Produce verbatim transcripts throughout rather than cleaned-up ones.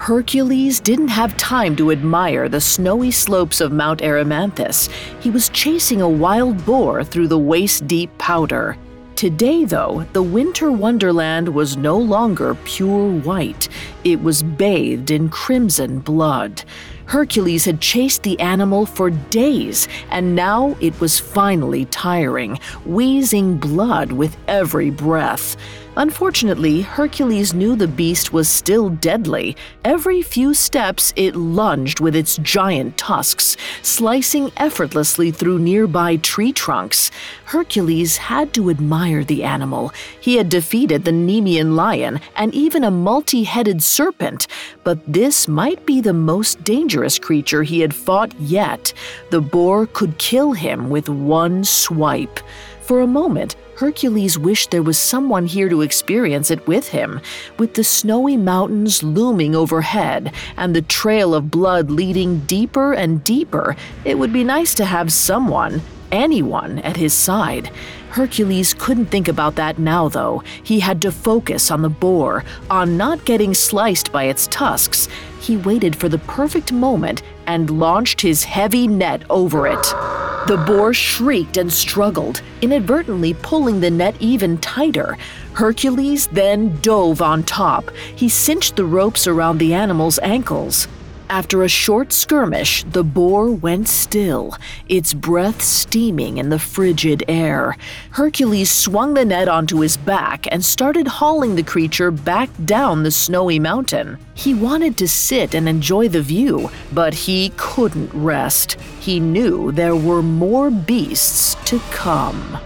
Hercules didn't have time to admire the snowy slopes of Mount Erymanthus. He was chasing a wild boar through the waist-deep powder. Today, though, the winter wonderland was no longer pure white. It was bathed in crimson blood. Hercules had chased the animal for days, and now it was finally tiring, wheezing blood with every breath. Unfortunately, Hercules knew the beast was still deadly. Every few steps, it lunged with its giant tusks, slicing effortlessly through nearby tree trunks. Hercules had to admire the animal. He had defeated the Nemean lion and even a multi-headed serpent, but this might be the most dangerous creature he had fought yet. The boar could kill him with one swipe. For a moment, Hercules wished there was someone here to experience it with him. With the snowy mountains looming overhead and the trail of blood leading deeper and deeper, it would be nice to have someone, anyone, at his side. Hercules couldn't think about that now, though. He had to focus on the boar, on not getting sliced by its tusks. He waited for the perfect moment and launched his heavy net over it. The boar shrieked and struggled, inadvertently pulling the net even tighter. Hercules then dove on top. He cinched the ropes around the animal's ankles. After a short skirmish, the boar went still, its breath steaming in the frigid air. Hercules swung the net onto his back and started hauling the creature back down the snowy mountain. He wanted to sit and enjoy the view, but he couldn't rest. He knew there were more beasts to come.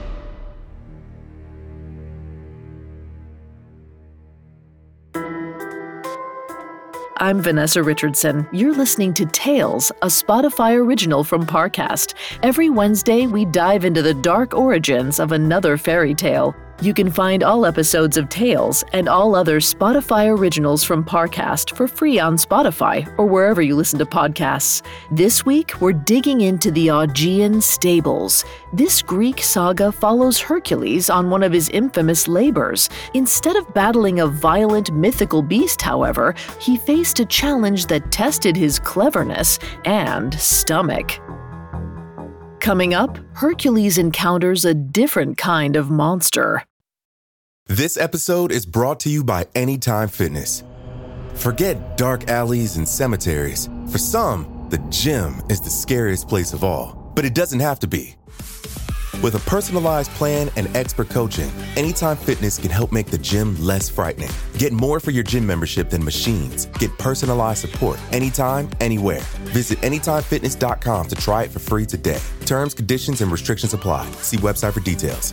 I'm Vanessa Richardson. You're listening to Tales, a Spotify original from Parcast. Every Wednesday, we dive into the dark origins of another fairy tale. You can find all episodes of Tales and all other Spotify originals from Parcast for free on Spotify or wherever you listen to podcasts. This week, we're digging into the Augean stables. This Greek saga follows Hercules on one of his infamous labors. Instead of battling a violent mythical beast, however, he faced a challenge that tested his cleverness and stomach. Coming up, Hercules encounters a different kind of monster. This episode is brought to you by Anytime Fitness. Forget dark alleys and cemeteries. For some, the gym is the scariest place of all, but it doesn't have to be. With a personalized plan and expert coaching, Anytime Fitness can help make the gym less frightening. Get more for your gym membership than machines. Get personalized support anytime, anywhere. Visit anytime fitness dot com to try it for free today. Terms, conditions, and restrictions apply. See website for details.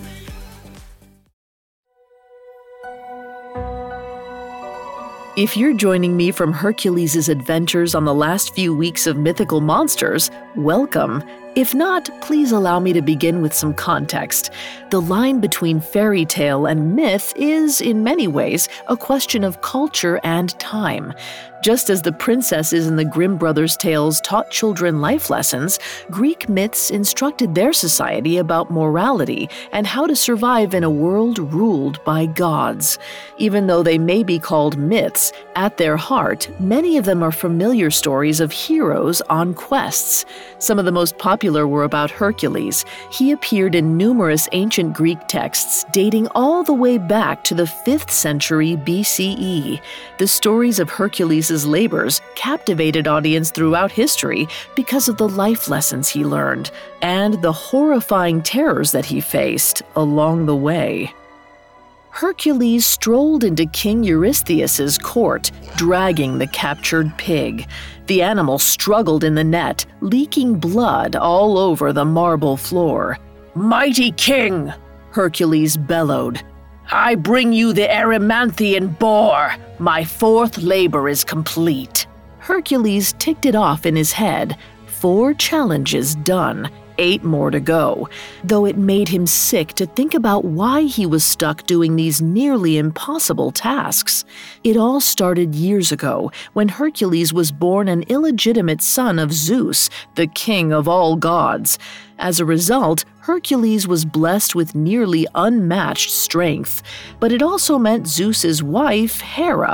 If you're joining me from Hercules' adventures on the last few weeks of Mythical Monsters, welcome. If not, please allow me to begin with some context. The line between fairy tale and myth is, in many ways, a question of culture and time. Just as the princesses in the Grimm brothers' tales taught children life lessons, Greek myths instructed their society about morality and how to survive in a world ruled by gods. Even though they may be called myths, at their heart, many of them are familiar stories of heroes on quests. Some of the most popular were about Hercules. He appeared in numerous ancient Greek texts dating all the way back to the fifth century B C E. The stories of Hercules' labors captivated audience throughout history because of the life lessons he learned and the horrifying terrors that he faced along the way. Hercules strolled into King Eurystheus' court, dragging the captured pig. The animal struggled in the net, leaking blood all over the marble floor. "Mighty king!" Hercules bellowed. "I bring you the Erymanthian boar. My fourth labor is complete." Hercules ticked it off in his head. Four challenges done. Eight more to go, though it made him sick to think about why he was stuck doing these nearly impossible tasks. It all started years ago when Hercules was born an illegitimate son of Zeus, the king of all gods. As a result, Hercules was blessed with nearly unmatched strength, but it also meant Zeus's wife, Hera,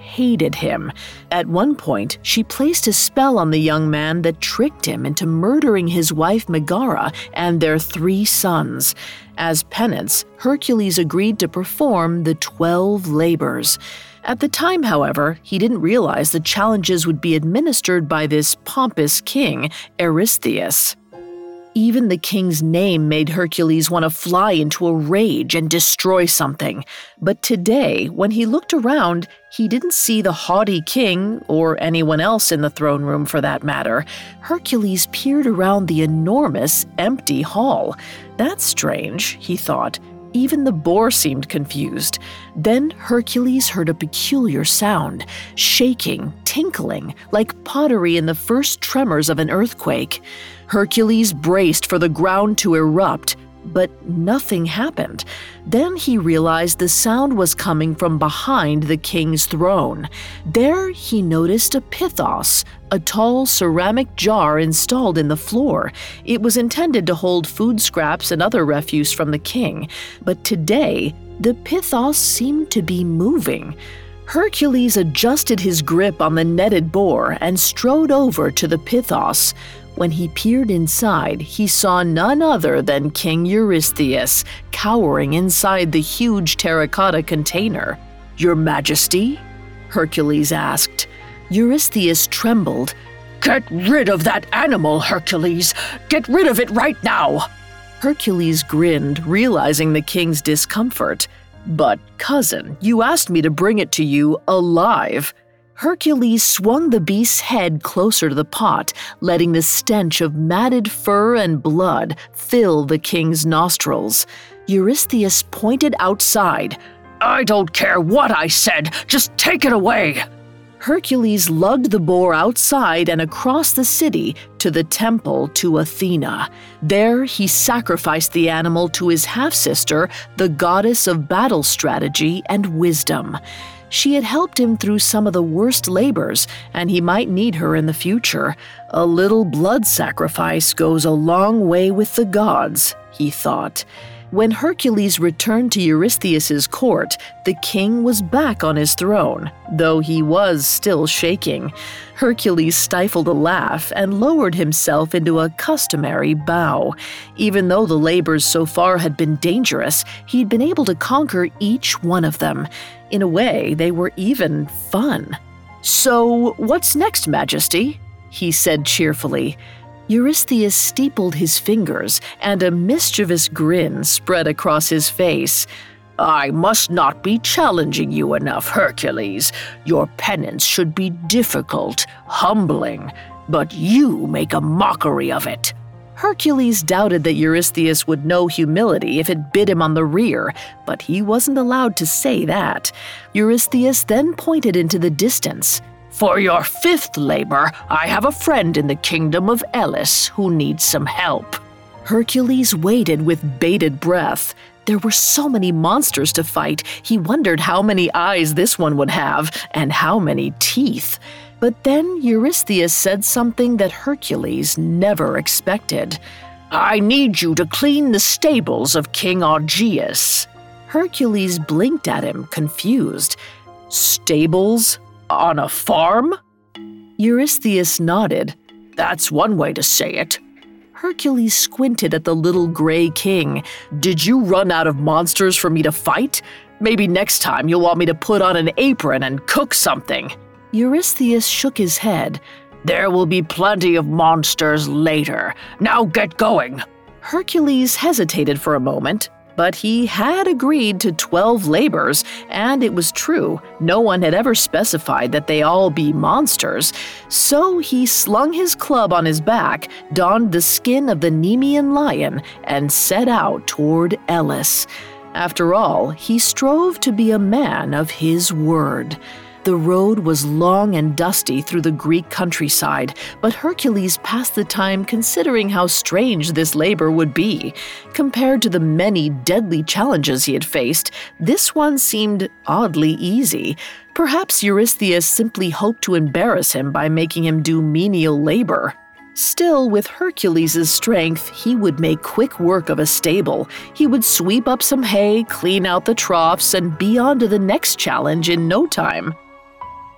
hated him. At one point, she placed a spell on the young man that tricked him into murdering his wife Megara and their three sons. As penance, Hercules agreed to perform the twelve labors. At the time, however, he didn't realize the challenges would be administered by this pompous king, Eurystheus. Even the king's name made Hercules want to fly into a rage and destroy something. But today, when he looked around, he didn't see the haughty king, or anyone else in the throne room for that matter. Hercules peered around the enormous, empty hall. That's strange, he thought. Even the boar seemed confused. Then Hercules heard a peculiar sound, shaking, tinkling, like pottery in the first tremors of an earthquake. Hercules braced for the ground to erupt, but nothing happened. Then he realized the sound was coming from behind the king's throne. There he noticed a pithos, a tall ceramic jar installed in the floor. It was intended to hold food scraps and other refuse from the king, but today the pithos seemed to be moving. Hercules adjusted his grip on the netted boar and strode over to the pithos. When he peered inside, he saw none other than King Eurystheus, cowering inside the huge terracotta container. "Your Majesty?" Hercules asked. Eurystheus trembled. "Get rid of that animal, Hercules! Get rid of it right now!" Hercules grinned, realizing the king's discomfort. "But, cousin, you asked me to bring it to you alive." Hercules swung the beast's head closer to the pot, letting the stench of matted fur and blood fill the king's nostrils. Eurystheus pointed outside. "I don't care what I said, just take it away!" Hercules lugged the boar outside and across the city to the temple to Athena. There he sacrificed the animal to his half-sister, the goddess of battle strategy and wisdom. She had helped him through some of the worst labors, and he might need her in the future. A little blood sacrifice goes a long way with the gods, he thought. When Hercules returned to Eurystheus's court, the king was back on his throne, though he was still shaking. Hercules stifled a laugh and lowered himself into a customary bow. Even though the labors so far had been dangerous, he'd been able to conquer each one of them. In a way, they were even fun. "So, what's next, Majesty?" he said cheerfully. Eurystheus steepled his fingers, and a mischievous grin spread across his face. "I must not be challenging you enough, Hercules. Your penance should be difficult, humbling, but you make a mockery of it." Hercules doubted that Eurystheus would know humility if it bit him on the rear, but he wasn't allowed to say that. Eurystheus then pointed into the distance. "For your fifth labor, I have a friend in the kingdom of Elis who needs some help." Hercules waited with bated breath. There were so many monsters to fight, he wondered how many eyes this one would have and how many teeth. But then Eurystheus said something that Hercules never expected. "I need you to clean the stables of King Augeas." Hercules blinked at him, confused. "Stables? On a farm?" Eurystheus nodded. "That's one way to say it." Hercules squinted at the little gray king. "Did you run out of monsters for me to fight? Maybe next time you'll want me to put on an apron and cook something." Eurystheus shook his head. "There will be plenty of monsters later. Now get going." Hercules hesitated for a moment, but he had agreed to twelve labors, and it was true. No one had ever specified that they all be monsters. So he slung his club on his back, donned the skin of the Nemean lion, and set out toward Elis. After all, he strove to be a man of his word. The road was long and dusty through the Greek countryside, but Hercules passed the time considering how strange this labor would be. Compared to the many deadly challenges he had faced, this one seemed oddly easy. Perhaps Eurystheus simply hoped to embarrass him by making him do menial labor. Still, with Hercules' strength, he would make quick work of a stable. He would sweep up some hay, clean out the troughs, and be on to the next challenge in no time.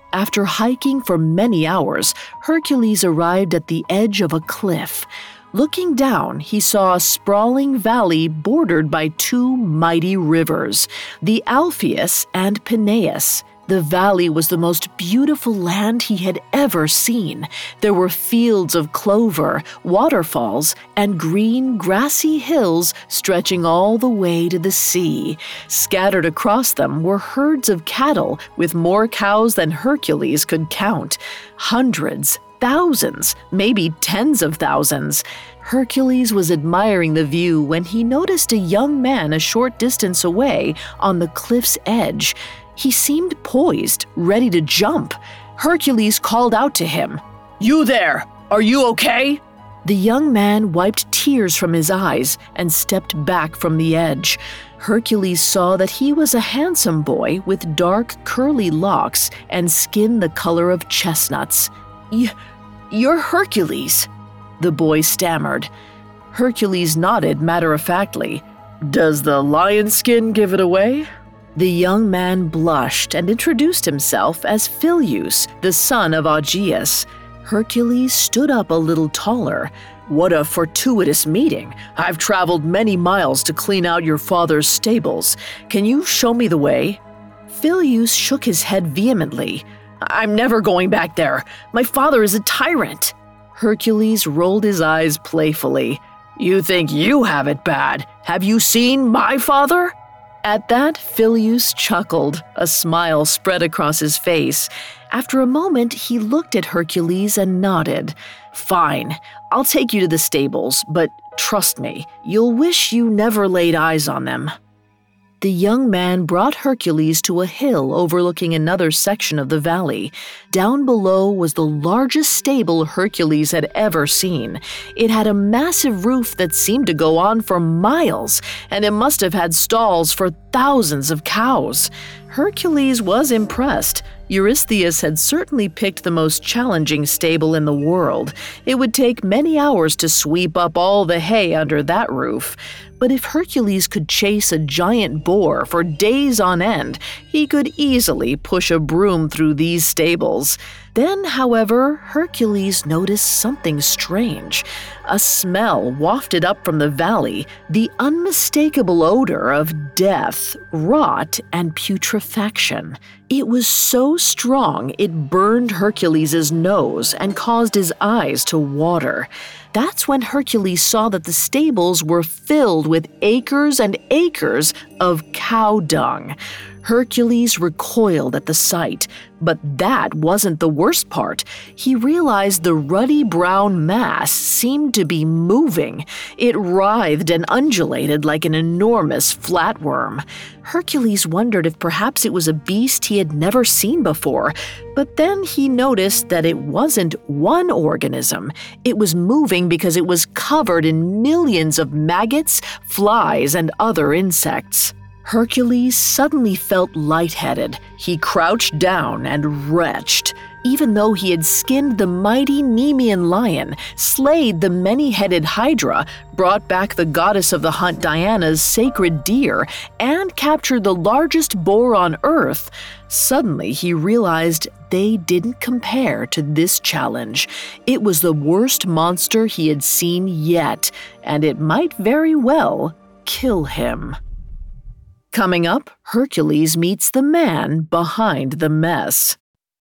After hiking for many hours, Hercules arrived at the edge of a cliff. Looking down, he saw a sprawling valley bordered by two mighty rivers, the Alpheus and Peneus. The valley was the most beautiful land he had ever seen. There were fields of clover, waterfalls, and green, grassy hills stretching all the way to the sea. Scattered across them were herds of cattle with more cows than Hercules could count. Hundreds, thousands, maybe tens of thousands. Hercules was admiring the view when he noticed a young man a short distance away on the cliff's edge. He seemed poised, ready to jump. Hercules called out to him, "You there! Are you okay?" The young man wiped tears from his eyes and stepped back from the edge. Hercules saw that he was a handsome boy with dark, curly locks and skin the color of chestnuts. Y- "You're Hercules," the boy stammered. Hercules nodded matter-of-factly. "Does the lion skin give it away?" The young man blushed and introduced himself as Phyleus, the son of Augeas. Hercules stood up a little taller. "What a fortuitous meeting! I've traveled many miles to clean out your father's stables. Can you show me the way?" Phyleus shook his head vehemently. "I'm never going back there. My father is a tyrant." Hercules rolled his eyes playfully. "You think you have it bad? Have you seen my father?" At that, Phyleus chuckled. A smile spread across his face. After a moment, he looked at Hercules and nodded. "Fine, I'll take you to the stables, but trust me, you'll wish you never laid eyes on them." The young man brought Hercules to a hill overlooking another section of the valley. Down below was the largest stable Hercules had ever seen. It had a massive roof that seemed to go on for miles, and it must have had stalls for thousands of cows. Hercules was impressed. Eurystheus had certainly picked the most challenging stable in the world. It would take many hours to sweep up all the hay under that roof. But if Hercules could chase a giant boar for days on end, he could easily push a broom through these stables. Then, however, Hercules noticed something strange. A smell wafted up from the valley, the unmistakable odor of death, rot, and putrefaction. It was so strong it burned Hercules' nose and caused his eyes to water. That's when Hercules saw that the stables were filled with acres and acres of cow dung. Hercules recoiled at the sight, but that wasn't the worst part. He realized the ruddy brown mass seemed to be moving. It writhed and undulated like an enormous flatworm. Hercules wondered if perhaps it was a beast he had never seen before, but then he noticed that it wasn't one organism. It was moving because it was covered in millions of maggots, flies, and other insects. Hercules suddenly felt lightheaded. He crouched down and retched. Even though he had skinned the mighty Nemean lion, slayed the many-headed Hydra, brought back the goddess of the hunt Diana's sacred deer, and captured the largest boar on Earth, suddenly he realized they didn't compare to this challenge. It was the worst monster he had seen yet, and it might very well kill him. Coming up, Hercules meets the man behind the mess.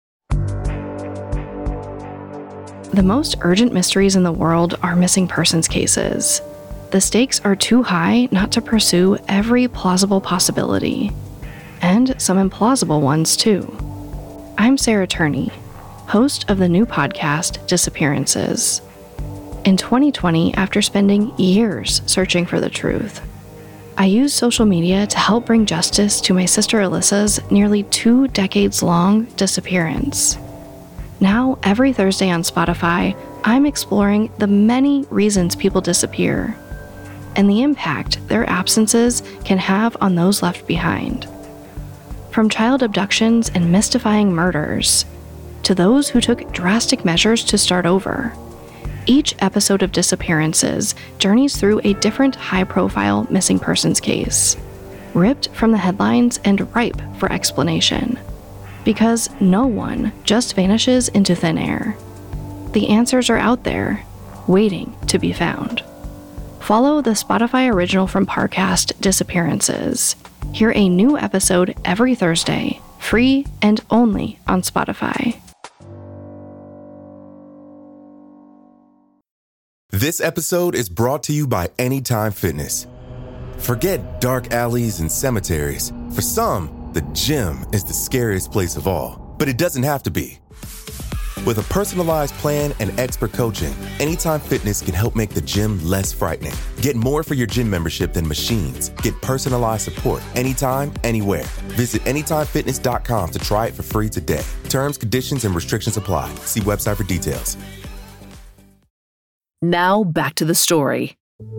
The most urgent mysteries in the world are missing persons cases. The stakes are too high not to pursue every plausible possibility, and some implausible ones too. I'm Sarah Turney, host of the new podcast, Disappearances. In twenty twenty, after spending years searching for the truth, I used social media to help bring justice to my sister Alyssa's nearly two decades-long disappearance. Now, every Thursday on Spotify, I'm exploring the many reasons people disappear and the impact their absences can have on those left behind. From child abductions and mystifying murders to those who took drastic measures to start over, each episode of Disappearances journeys through a different high-profile missing persons case, ripped from the headlines and ripe for explanation. Because no one just vanishes into thin air. The answers are out there, waiting to be found. Follow the Spotify original from Parcast, Disappearances. Hear a new episode every Thursday, free and only on Spotify. This episode is brought to you by Anytime Fitness. Forget dark alleys and cemeteries. For some, the gym is the scariest place of all, but it doesn't have to be. With a personalized plan and expert coaching, Anytime Fitness can help make the gym less frightening. Get more for your gym membership than machines. Get personalized support anytime, anywhere. Visit anytime fitness dot com to try it for free today. Terms, conditions, and restrictions apply. See website for details. Now back to the story.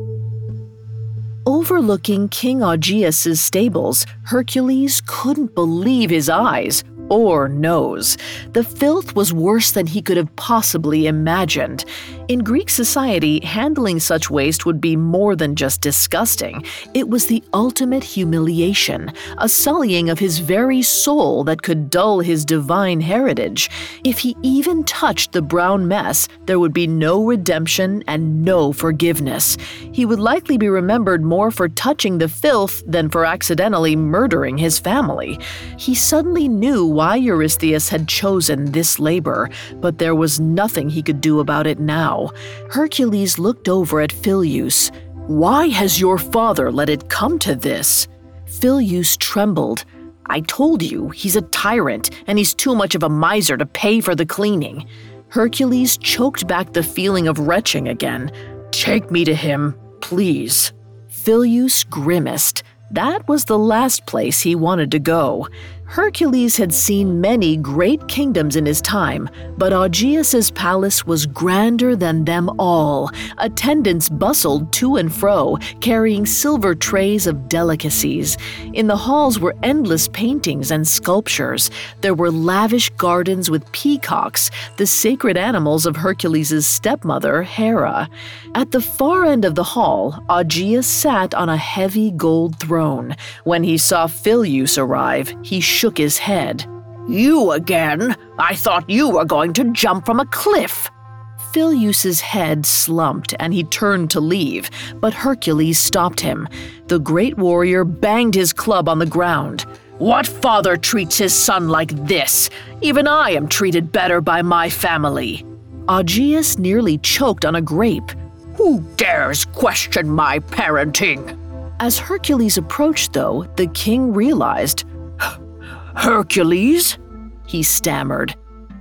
Overlooking King Augeas' stables, Hercules couldn't believe his eyes or nose. The filth was worse than he could have possibly imagined. In Greek society, handling such waste would be more than just disgusting. It was the ultimate humiliation, a sullying of his very soul that could dull his divine heritage. If he even touched the brown mess, there would be no redemption and no forgiveness. He would likely be remembered more for touching the filth than for accidentally murdering his family. He suddenly knew why Eurystheus had chosen this labor, but there was nothing he could do about it now. Hercules looked over at Phyleus. "Why has your father let it come to this?" Phyleus trembled. "I told you, he's a tyrant, and he's too much of a miser to pay for the cleaning." Hercules choked back the feeling of retching again. "Take me to him, please." Phyleus grimaced. That was the last place he wanted to go. Hercules had seen many great kingdoms in his time, but Augeas' palace was grander than them all. Attendants bustled to and fro, carrying silver trays of delicacies. In the halls were endless paintings and sculptures. There were lavish gardens with peacocks, the sacred animals of Hercules' stepmother, Hera. At the far end of the hall, Augeas sat on a heavy gold throne. When he saw Phyleus arrive, he shook his head. "You again? I thought you were going to jump from a cliff." Phyleus' head slumped and he turned to leave, but Hercules stopped him. The great warrior banged his club on the ground. "What father treats his son like this? Even I am treated better by my family." Augeas nearly choked on a grape. "Who dares question my parenting?" As Hercules approached, though, the king realized. "Hercules?" he stammered.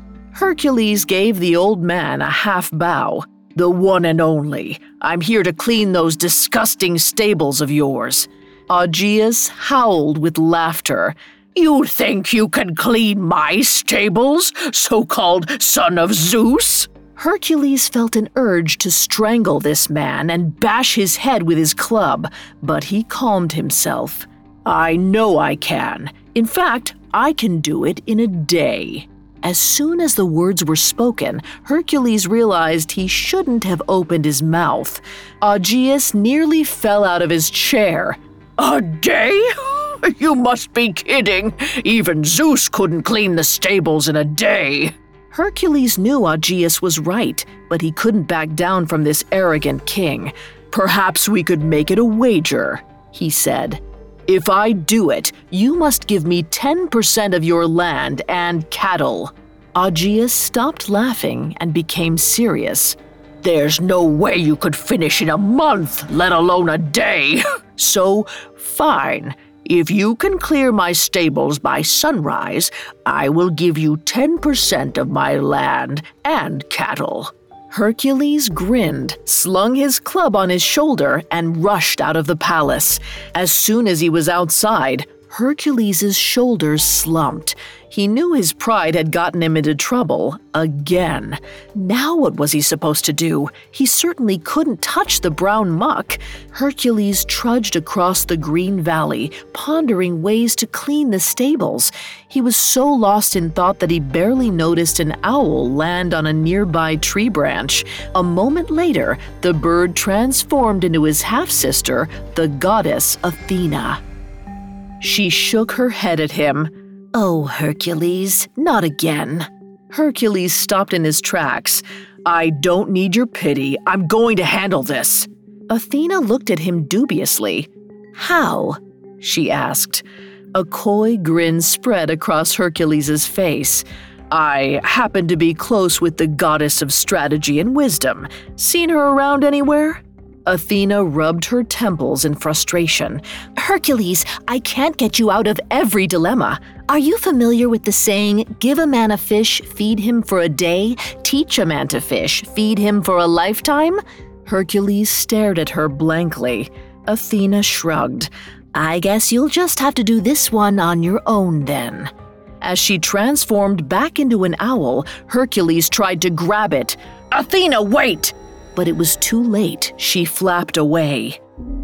Hercules gave the old man a half bow. "The one and only. I'm here to clean those disgusting stables of yours." Augeas howled with laughter. "You think you can clean my stables, so-called son of Zeus?" Hercules felt an urge to strangle this man and bash his head with his club, but he calmed himself. "I know I can. In fact, I can do it in a day." As soon as the words were spoken, Hercules realized he shouldn't have opened his mouth. Augeas nearly fell out of his chair. "A day? You must be kidding. Even Zeus couldn't clean the stables in a day." Hercules knew Augeas was right, but he couldn't back down from this arrogant king. "Perhaps we could make it a wager," he said. "If I do it, you must give me ten percent of your land and cattle." Augeas stopped laughing and became serious. "There's no way you could finish in a month, let alone a day. So, fine. If you can clear my stables by sunrise, I will give you ten percent of my land and cattle." Hercules grinned, slung his club on his shoulder, and rushed out of the palace. As soon as he was outside, Hercules' shoulders slumped. He knew his pride had gotten him into trouble again. Now what was he supposed to do? He certainly couldn't touch the brown muck. Hercules trudged across the green valley, pondering ways to clean the stables. He was so lost in thought that he barely noticed an owl land on a nearby tree branch. A moment later, the bird transformed into his half-sister, the goddess Athena. She shook her head at him. Oh, Hercules, not again. Hercules stopped in his tracks. I don't need your pity. I'm going to handle this. Athena looked at him dubiously. How? She asked. A coy grin spread across Hercules' face. I happen to be close with the goddess of strategy and wisdom. Seen her around anywhere? Athena rubbed her temples in frustration. Hercules, I can't get you out of every dilemma. Are you familiar with the saying, give a man a fish, feed him for a day, teach a man to fish, feed him for a lifetime? Hercules stared at her blankly. Athena shrugged. I guess you'll just have to do this one on your own then. As she transformed back into an owl, Hercules tried to grab it. Athena, wait! But it was too late. She flapped away.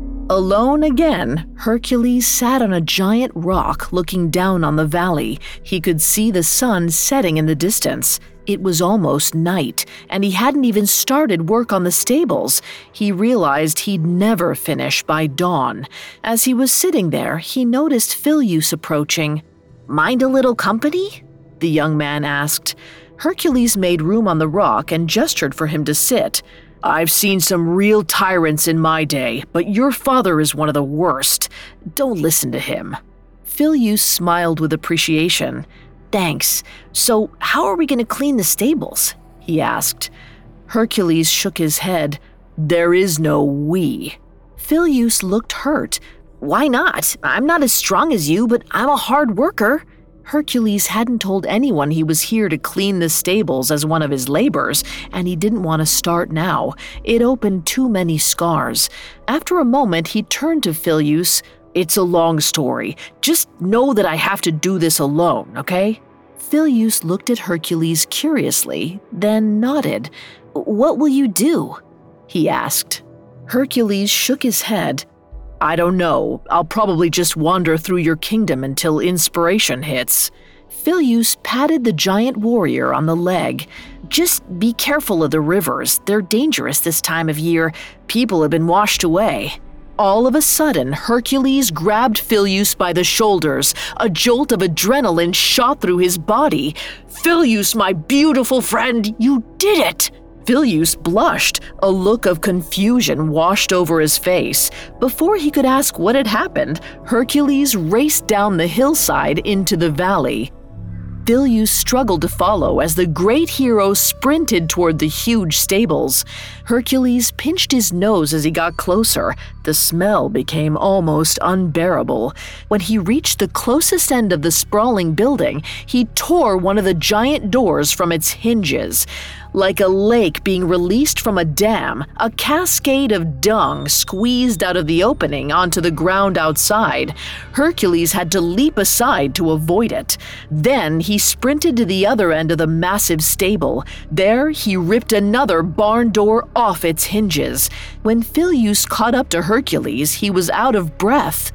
Alone again, Hercules sat on a giant rock looking down on the valley. He could see the sun setting in the distance. It was almost night, and he hadn't even started work on the stables. He realized he'd never finish by dawn. As he was sitting there, he noticed Phyleus approaching. Mind a little company? The young man asked. Hercules made room on the rock and gestured for him to sit. I've seen some real tyrants in my day, but your father is one of the worst. Don't listen to him. Phyleus smiled with appreciation. Thanks. So how are we going to clean the stables? He asked. Hercules shook his head. There is no we. Phyleus looked hurt. Why not? I'm not as strong as you, but I'm a hard worker. Hercules hadn't told anyone he was here to clean the stables as one of his labors, and he didn't want to start now. It opened too many scars. After a moment, he turned to Phyleus. It's a long story. Just know that I have to do this alone, okay? Phyleus looked at Hercules curiously, then nodded. What will you do? He asked. Hercules shook his head. I don't know. I'll probably just wander through your kingdom until inspiration hits. Phyleus patted the giant warrior on the leg. Just be careful of the rivers. They're dangerous this time of year. People have been washed away. All of a sudden, Hercules grabbed Phyleus by the shoulders. A jolt of adrenaline shot through his body. Phyleus, my beautiful friend, you did it! Phyleus blushed. A look of confusion washed over his face. Before he could ask what had happened, Hercules raced down the hillside into the valley. Phyleus struggled to follow as the great hero sprinted toward the huge stables. Hercules pinched his nose as he got closer. The smell became almost unbearable. When he reached the closest end of the sprawling building, he tore one of the giant doors from its hinges. Like a lake being released from a dam, a cascade of dung squeezed out of the opening onto the ground outside. Hercules had to leap aside to avoid it. Then he sprinted to the other end of the massive stable. There, he ripped another barn door off its hinges. When Phyleus caught up to Hercules, he was out of breath.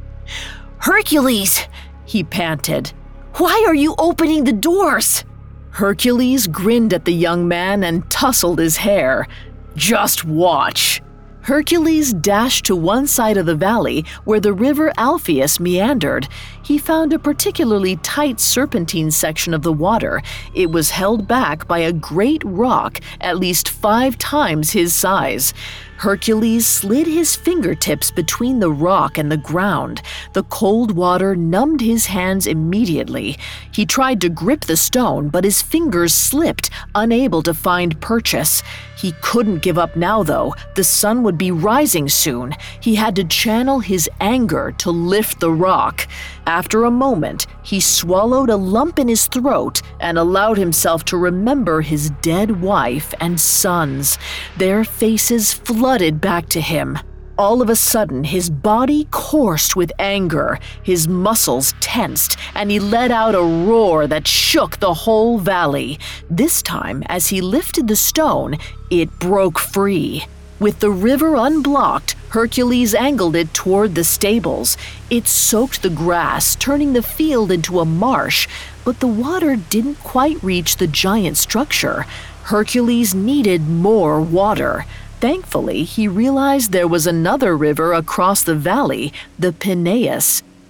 Hercules, he panted. Why are you opening the doors? Hercules grinned at the young man and tousled his hair. Just watch. Hercules dashed to one side of the valley where the river Alpheus meandered. He found a particularly tight serpentine section of the water. It was held back by a great rock at least five times his size. Hercules slid his fingertips between the rock and the ground. The cold water numbed his hands immediately. He tried to grip the stone, but his fingers slipped, unable to find purchase. He couldn't give up now, though. The sun would be rising soon. He had to channel his anger to lift the rock. After a moment, he swallowed a lump in his throat and allowed himself to remember his dead wife and sons. Their faces flooded back to him. All of a sudden, his body coursed with anger, his muscles tensed, and he let out a roar that shook the whole valley. This time, as he lifted the stone, it broke free. With the river unblocked, Hercules angled it toward the stables. It soaked the grass, turning the field into a marsh, but the water didn't quite reach the giant structure. Hercules needed more water. Thankfully, he realized there was another river across the valley, the Peneus.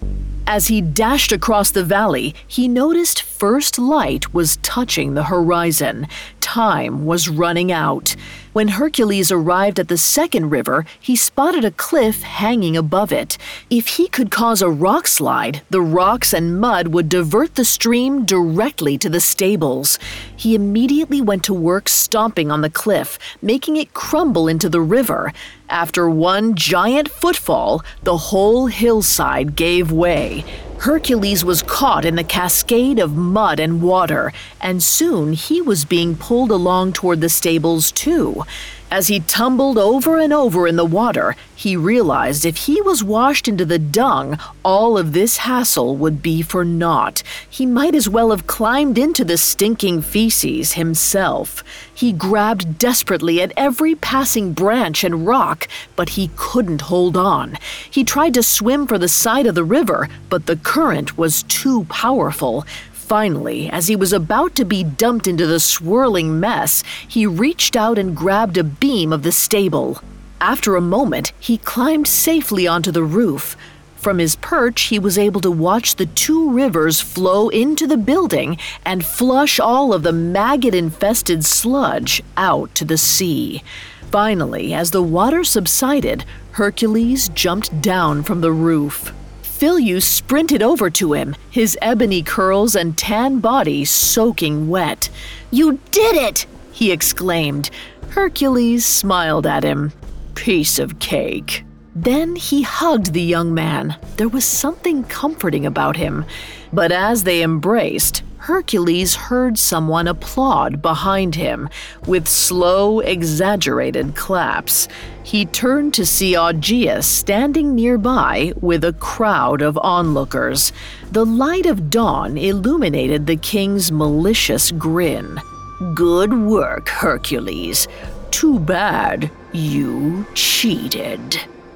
As he dashed across the valley, he noticed first light was touching the horizon. Time was running out. When Hercules arrived at the second river, he spotted a cliff hanging above it. If he could cause a rock slide, the rocks and mud would divert the stream directly to the stables. He immediately went to work stomping on the cliff, making it crumble into the river. After one giant footfall, the whole hillside gave way. Hercules was caught in the cascade of mud and water, and soon he was being pulled along toward the stables too. As he tumbled over and over in the water, he realized if he was washed into the dung, all of this hassle would be for naught. He might as well have climbed into the stinking feces himself. He grabbed desperately at every passing branch and rock, but he couldn't hold on. He tried to swim for the side of the river, but the current was too powerful. Finally, as he was about to be dumped into the swirling mess, he reached out and grabbed a beam of the stable. After a moment, he climbed safely onto the roof. From his perch, he was able to watch the two rivers flow into the building and flush all of the maggot-infested sludge out to the sea. Finally, as the water subsided, Hercules jumped down from the roof. Phyleus sprinted over to him, his ebony curls and tan body soaking wet. "You did it!" he exclaimed. Hercules smiled at him. "Piece of cake." Then he hugged the young man. There was something comforting about him. But as they embraced, Hercules heard someone applaud behind him, with slow, exaggerated claps. He turned to see Augeas standing nearby with a crowd of onlookers. The light of dawn illuminated the king's malicious grin. "Good work, Hercules. Too bad you cheated."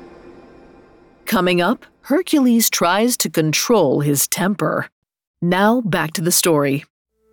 Coming up, Hercules tries to control his temper. Now back to the story.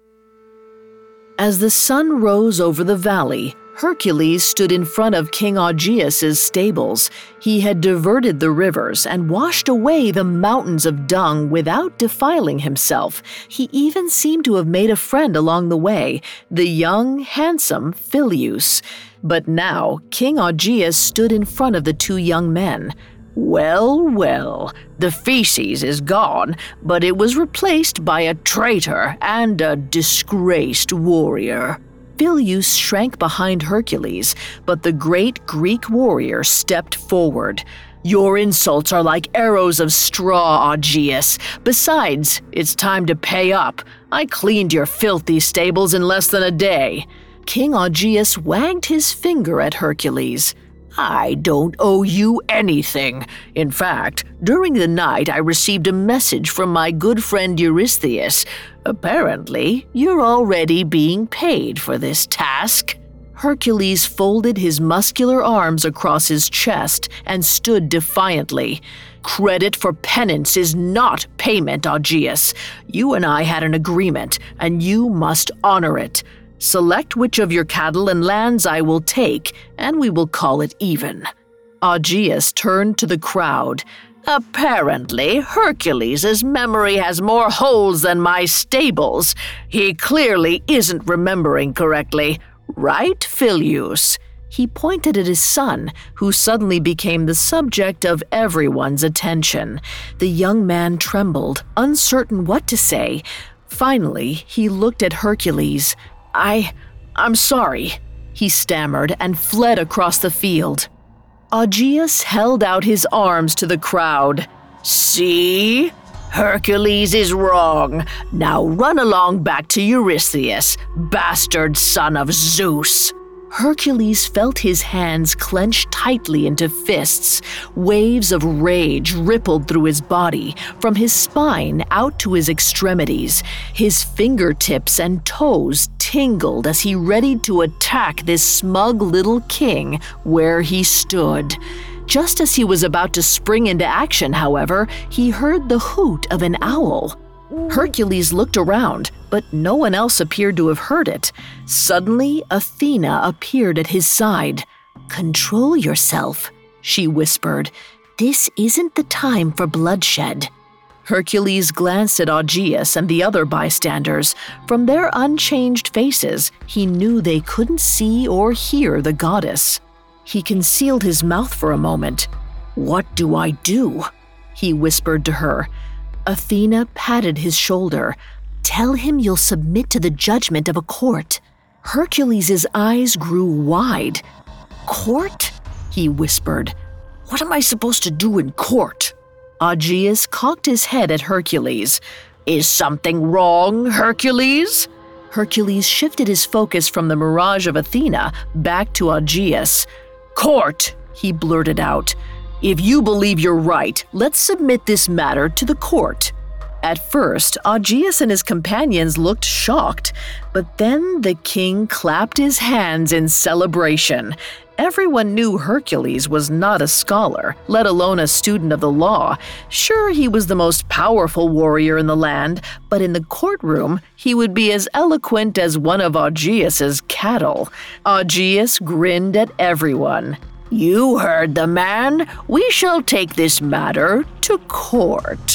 As the sun rose over the valley, Hercules stood in front of King Augeas' stables. He had diverted the rivers and washed away the mountains of dung without defiling himself. He even seemed to have made a friend along the way, the young, handsome Phyleus. But now King Augeas stood in front of the two young men. "Well, well, the feces is gone, but it was replaced by a traitor and a disgraced warrior." Phyleus shrank behind Hercules, but the great Greek warrior stepped forward. "Your insults are like arrows of straw, Augeas. Besides, it's time to pay up. I cleaned your filthy stables in less than a day." King Augeas wagged his finger at Hercules. "I don't owe you anything. In fact, during the night I received a message from my good friend Eurystheus. Apparently, you're already being paid for this task." Hercules folded his muscular arms across his chest and stood defiantly. "Credit for penance is not payment, Augeas. You and I had an agreement, and you must honor it. Select which of your cattle and lands I will take, and we will call it even." Augeas turned to the crowd. "Apparently, Hercules' memory has more holes than my stables. He clearly isn't remembering correctly. Right, Phyleus?" He pointed at his son, who suddenly became the subject of everyone's attention. The young man trembled, uncertain what to say. Finally, he looked at Hercules. I, I'm sorry," he stammered and fled across the field. Augeas held out his arms to the crowd. "See? Hercules is wrong. Now run along back to Eurystheus, bastard son of Zeus." Hercules felt his hands clench tightly into fists. Waves of rage rippled through his body, from his spine out to his extremities. His fingertips and toes tingled as he readied to attack this smug little king where he stood. Just as he was about to spring into action, however, he heard the hoot of an owl. Hercules looked around, but no one else appeared to have heard it. Suddenly, Athena appeared at his side. "Control yourself," she whispered. "This isn't the time for bloodshed." Hercules glanced at Augeas and the other bystanders. From their unchanged faces, he knew they couldn't see or hear the goddess. He concealed his mouth for a moment. "What do I do?" he whispered to her. Athena patted his shoulder. "Tell him you'll submit to the judgment of a court." Hercules' eyes grew wide. "Court?" he whispered. "What am I supposed to do in court?" Augeas cocked his head at Hercules. "Is something wrong, Hercules?" Hercules shifted his focus from the mirage of Athena back to Augeas. "Court," he blurted out. "If you believe you're right, let's submit this matter to the court." At first, Augeas and his companions looked shocked, but then the king clapped his hands in celebration. Everyone knew Hercules was not a scholar, let alone a student of the law. Sure, he was the most powerful warrior in the land, but in the courtroom, he would be as eloquent as one of Augeas's cattle. Augeas grinned at everyone. "You heard the man. We shall take this matter to court."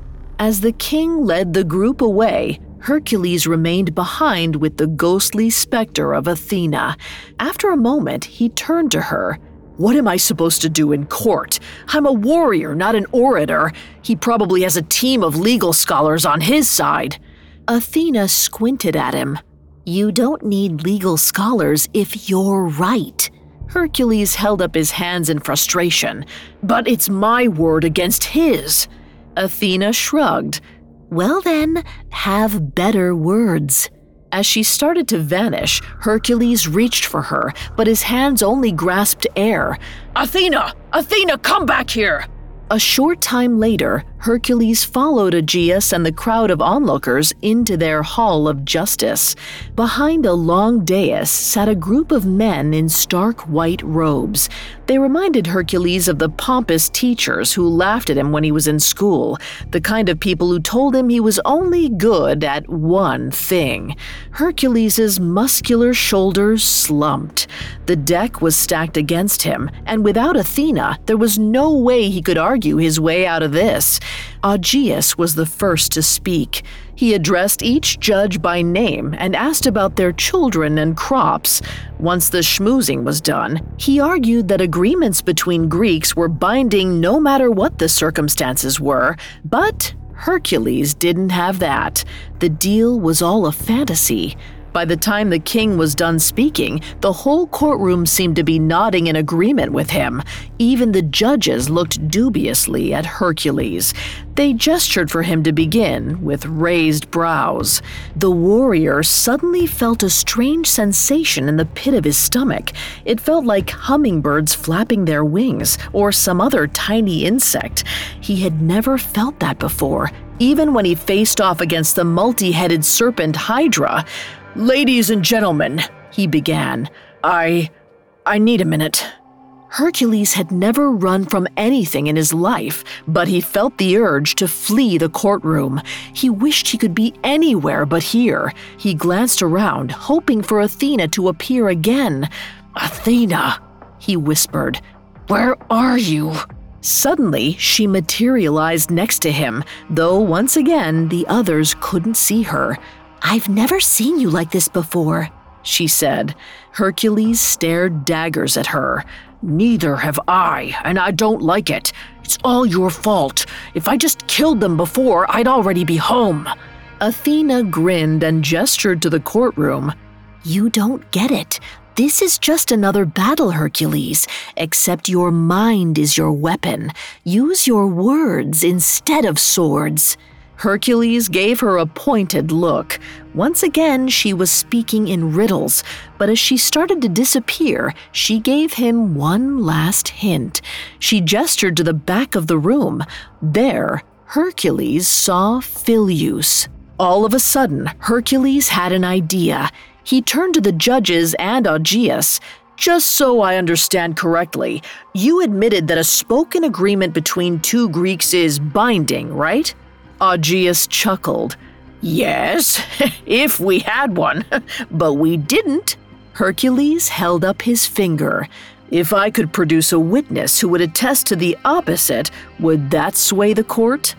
As the king led the group away, Hercules remained behind with the ghostly specter of Athena. After a moment, he turned to her. "What am I supposed to do in court? I'm a warrior, not an orator. He probably has a team of legal scholars on his side." Athena squinted at him. "You don't need legal scholars if you're right." Hercules held up his hands in frustration. "But it's my word against his." Athena shrugged. "Well then, have better words." As she started to vanish, Hercules reached for her, but his hands only grasped air. "Athena! Athena, come back here!" A short time later, Hercules followed Augeas and the crowd of onlookers into their hall of justice. Behind a long dais sat a group of men in stark white robes. They reminded Hercules of the pompous teachers who laughed at him when he was in school, the kind of people who told him he was only good at one thing. Hercules' muscular shoulders slumped. The deck was stacked against him, and without Athena, there was no way he could argue his way out of this. Augeas was the first to speak. He addressed each judge by name and asked about their children and crops. Once the schmoozing was done, he argued that agreements between Greeks were binding no matter what the circumstances were, but Hercules didn't have that. The deal was all a fantasy. By the time the king was done speaking, the whole courtroom seemed to be nodding in agreement with him. Even the judges looked dubiously at Hercules. They gestured for him to begin, with raised brows. The warrior suddenly felt a strange sensation in the pit of his stomach. It felt like hummingbirds flapping their wings, or some other tiny insect. He had never felt that before, even when he faced off against the multi-headed serpent Hydra. "Ladies and gentlemen," he began, I... I need a minute." Hercules had never run from anything in his life, but he felt the urge to flee the courtroom. He wished he could be anywhere but here. He glanced around, hoping for Athena to appear again. "Athena," he whispered, "where are you?" Suddenly, she materialized next to him, though once again the others couldn't see her. "I've never seen you like this before," she said. Hercules stared daggers at her. "Neither have I, and I don't like it. It's all your fault. If I just killed them before, I'd already be home." Athena grinned and gestured to the courtroom. "You don't get it. This is just another battle, Hercules, except your mind is your weapon. Use your words instead of swords." Hercules gave her a pointed look. Once again, she was speaking in riddles, but as she started to disappear, she gave him one last hint. She gestured to the back of the room. There, Hercules saw Phyleus. All of a sudden, Hercules had an idea. He turned to the judges and Augeas. "Just so I understand correctly, you admitted that a spoken agreement between two Greeks is binding, right?" Augeas chuckled. "Yes, if we had one, but we didn't." Hercules held up his finger. "If I could produce a witness who would attest to the opposite, would that sway the court?"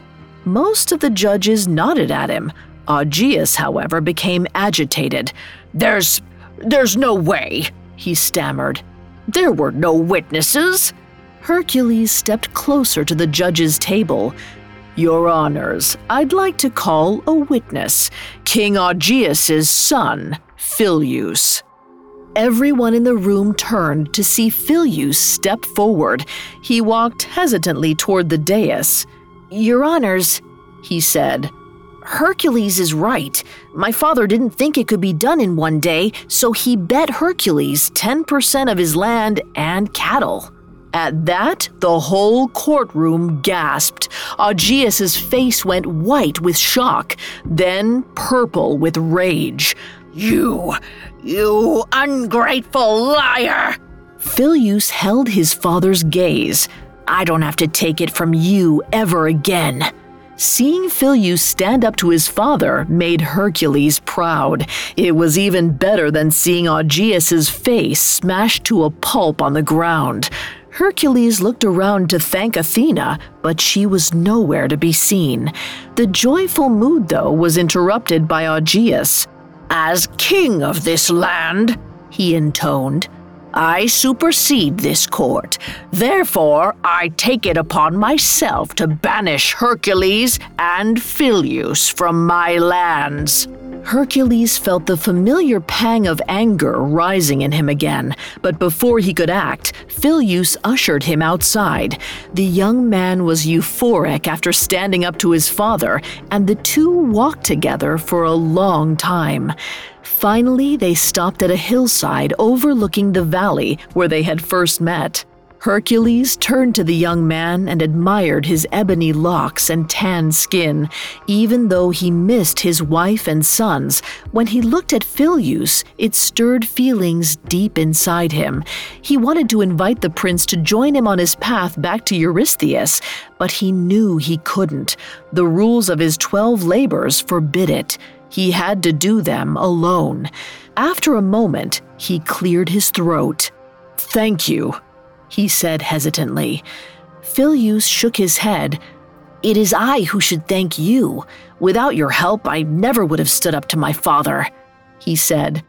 Most of the judges nodded at him. Augeas, however, became agitated. There's... there's no way, he stammered. There were no witnesses. Hercules stepped closer to the judge's table. Your honors, I'd like to call a witness, King Augeas' son, Phyleus. Everyone in the room turned to see Phyleus step forward. He walked hesitantly toward the dais. Your honors, he said, Hercules is right. My father didn't think it could be done in one day, so he bet Hercules ten percent of his land and cattle. At that, the whole courtroom gasped. Augeas' face went white with shock, then purple with rage. You, you ungrateful liar! Phyleus held his father's gaze. I don't have to take it from you ever again. Seeing Phyleus stand up to his father made Hercules proud. It was even better than seeing Augeas' face smashed to a pulp on the ground. Hercules looked around to thank Athena, but she was nowhere to be seen. The joyful mood, though, was interrupted by Augeas. As king of this land, he intoned, I supersede this court. Therefore, I take it upon myself to banish Hercules and Phyleus from my lands. Hercules felt the familiar pang of anger rising in him again, but before he could act, Phyleus ushered him outside. The young man was euphoric after standing up to his father, and the two walked together for a long time. Finally, they stopped at a hillside overlooking the valley where they had first met. Hercules turned to the young man and admired his ebony locks and tan skin. Even though he missed his wife and sons, when he looked at Phyleus, it stirred feelings deep inside him. He wanted to invite the prince to join him on his path back to Eurystheus, but he knew he couldn't. The rules of his twelve labors forbid it. He had to do them alone. After a moment, he cleared his throat. Thank you, he said hesitantly. Phyleus shook his head. It is I who should thank you. Without your help, I never would have stood up to my father, he said.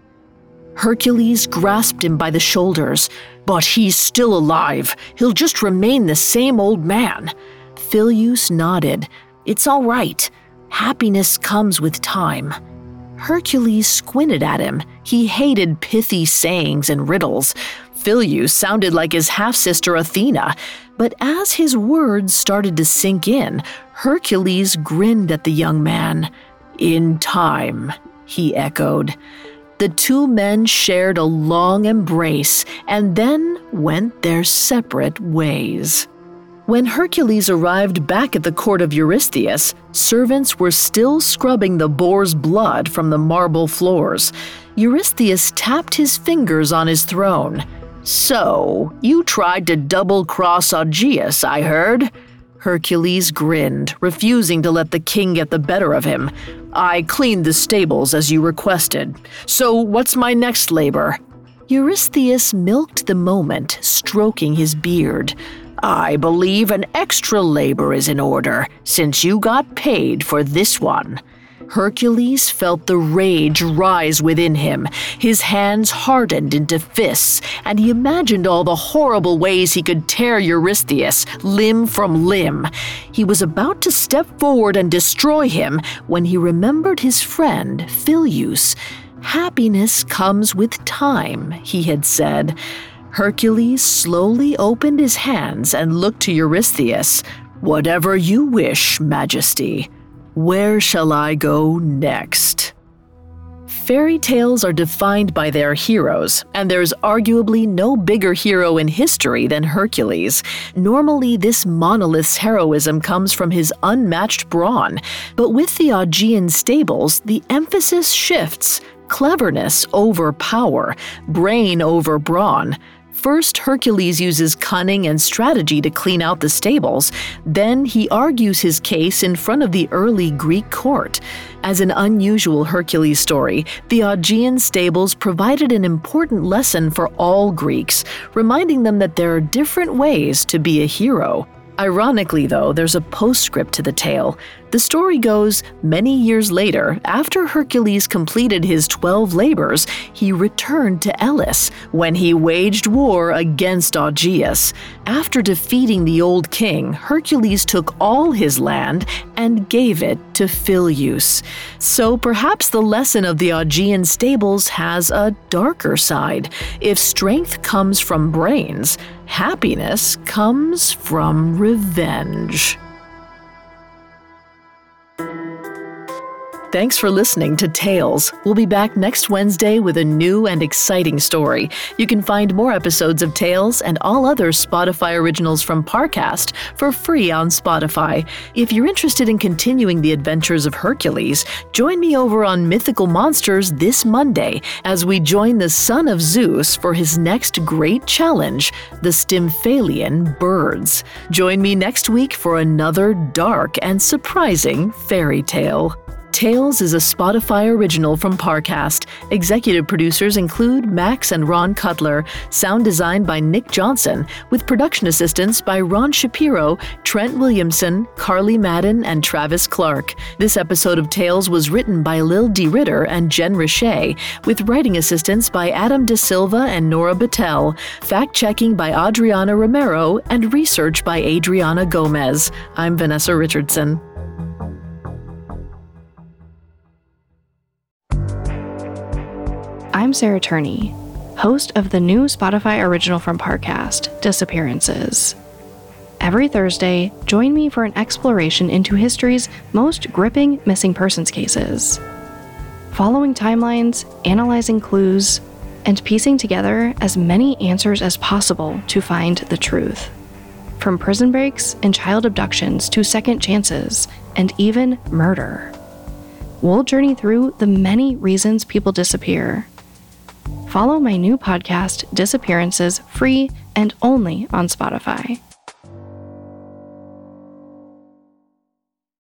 Hercules grasped him by the shoulders. But he's still alive. He'll just remain the same old man. Phyleus nodded. It's all right. Happiness comes with time. Hercules squinted at him. He hated pithy sayings and riddles. Phyleus sounded like his half-sister Athena, but as his words started to sink in, Hercules grinned at the young man. In time, he echoed. The two men shared a long embrace and then went their separate ways. When Hercules arrived back at the court of Eurystheus, servants were still scrubbing the boar's blood from the marble floors. Eurystheus tapped his fingers on his throne. So, you tried to double-cross Augeas, I heard. Hercules grinned, refusing to let the king get the better of him. I cleaned the stables as you requested. So what's my next labor? Eurystheus milked the moment, stroking his beard. I believe an extra labor is in order, since you got paid for this one. Hercules felt the rage rise within him. His hands hardened into fists, and he imagined all the horrible ways he could tear Eurystheus limb from limb. He was about to step forward and destroy him when he remembered his friend, Phyleus. Happiness comes with time, he had said. Hercules slowly opened his hands and looked to Eurystheus. Whatever you wish, Majesty. Where shall I go next? Fairy tales are defined by their heroes, and there's arguably no bigger hero in history than Hercules. Normally, this monolith's heroism comes from his unmatched brawn, but with the Augean stables, the emphasis shifts. Cleverness over power, brain over brawn. First, Hercules uses cunning and strategy to clean out the stables. Then he argues his case in front of the early Greek court. As an unusual Hercules story, the Augean stables provided an important lesson for all Greeks, reminding them that there are different ways to be a hero. Ironically, though, there's a postscript to the tale. The story goes, many years later, after Hercules completed his twelve labors, he returned to Elis when he waged war against Augeas. After defeating the old king, Hercules took all his land and gave it to Phyleus. So perhaps the lesson of the Augean stables has a darker side. If strength comes from brains, happiness comes from revenge. Thanks for listening to Tales. We'll be back next Wednesday with a new and exciting story. You can find more episodes of Tales and all other Spotify originals from Parcast for free on Spotify. If you're interested in continuing the adventures of Hercules, join me over on Mythical Monsters this Monday as we join the son of Zeus for his next great challenge, the Stymphalian birds. Join me next week for another dark and surprising fairy tale. Tales is a Spotify original from Parcast. Executive producers include Max and Ron Cutler. Sound designed by Nick Johnson, with production assistance by Ron Shapiro, Trent Williamson, Carly Madden, and Travis Clark. This episode of Tales was written by Lil D. Ritter and Jen Richey, with writing assistance by Adam De Silva and Nora Battelle, fact-checking by Adriana Romero, and research by Adriana Gomez. I'm Vanessa Richardson. I'm Sarah Turney, host of the new Spotify original from Parcast, Disappearances. Every Thursday, join me for an exploration into history's most gripping missing persons cases. Following timelines, analyzing clues, and piecing together as many answers as possible to find the truth. From prison breaks and child abductions to second chances, and even murder. We'll journey through the many reasons people disappear. Follow my new podcast, Disappearances, free and only on Spotify.